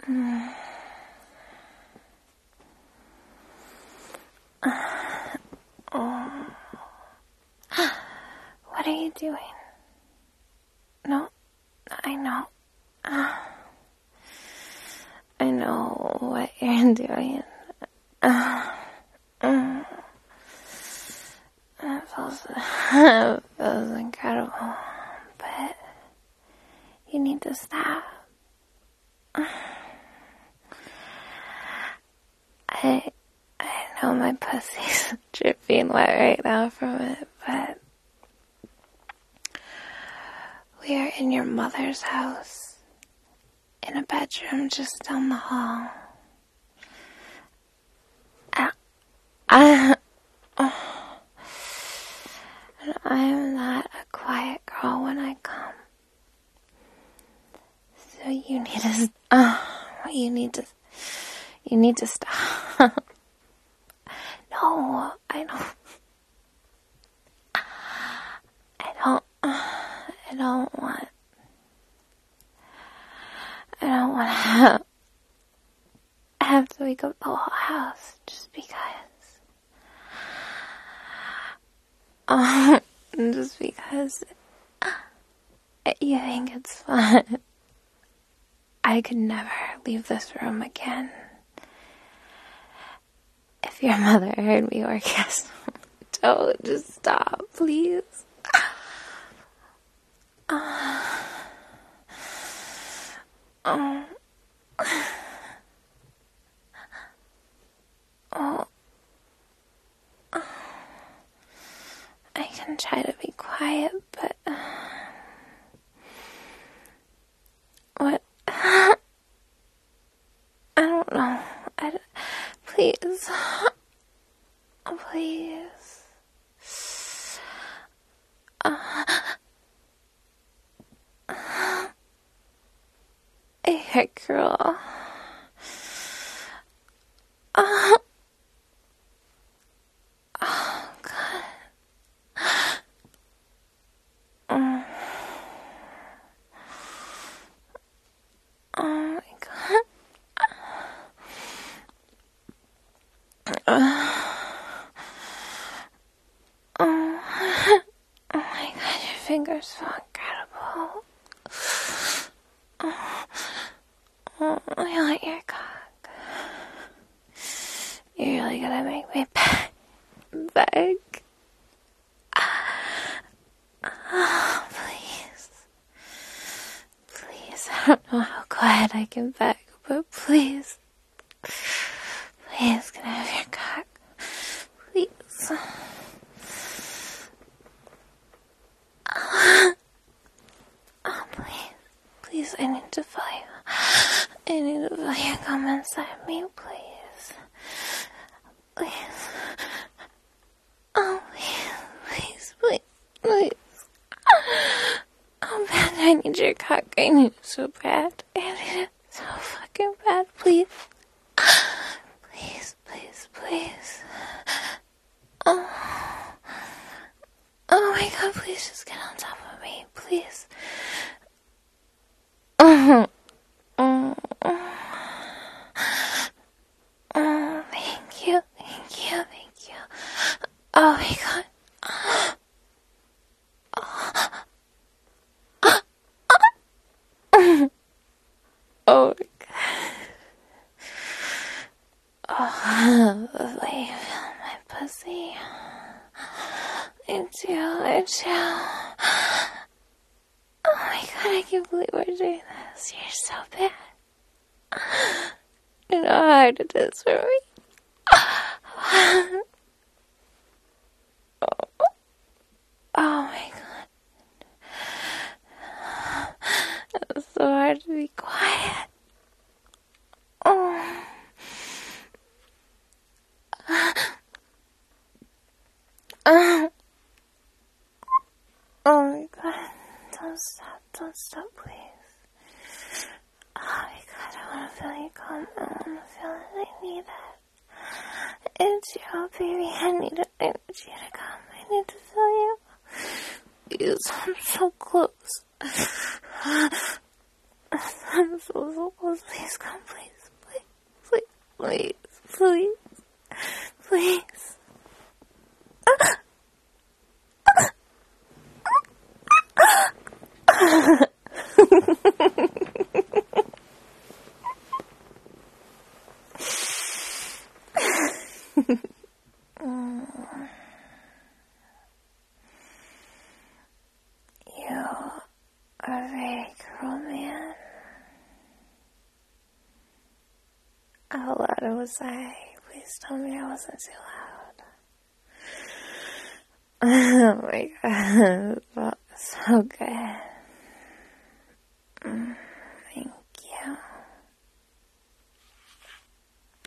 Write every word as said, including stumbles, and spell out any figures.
Mm. Oh. What are you doing? No, I know. Uh, I know what you're doing. Uh, mm. That feels, that feels incredible, but you need to stop. I, I know my pussy's dripping wet right now from it, but we are in your mother's house, in a bedroom just down the hall. I, I, oh, and I am not a quiet girl when I come. So you need to, oh, you need to, you need to stop. No, I don't, I don't, I don't want, I don't want to have, I have to wake up the whole house just because. Um, just because you think it's fun. I could never leave this room again. If your mother heard me orgasm, don't, just stop, please. Uh, um, oh, I can try to be quiet, but uh, what? I don't know. I don't, please, please. Uh, Hey, girl. Uh, oh, God. Um, oh, my God. Uh, oh, oh, my God, your fingers feel incredible. Oh, oh, I like your cock. You're really gonna make me beg. Beg. Oh, please. Please, I don't know how quiet I can beg, but please. Please, can I have your cock? Please. Oh, please. Please, I need to feel you. I need to feel you come inside me, please. Please. Oh, please, please, please, please. Oh, bad, I need your cock. I need it so bad. I need it so fucking bad, please. Please, please, please. Oh. Oh my God, please just get on top of me, please. Oh. Oh. Oh, thank you, thank you, thank you. Oh my God. Oh my God. Oh, the way you feel my pussy. I do, I do. Oh my God, I can't believe we're doing this. You're so bad. You know how hard it is for me. Oh, oh my God. It's so hard to be quiet. Oh. Oh. Oh my God. Don't stop, don't stop, please. Oh my God, I want to feel you come. I want to feel it. I need it. It's you, baby. I need it. I need you to come. I need to feel you. Please, I'm so close. I'm so, so close. Please come, please, please, please, please, please, please. You are a very cruel man. How loud was I? Please tell me I wasn't too loud. Oh my god, that felt so good. Mm.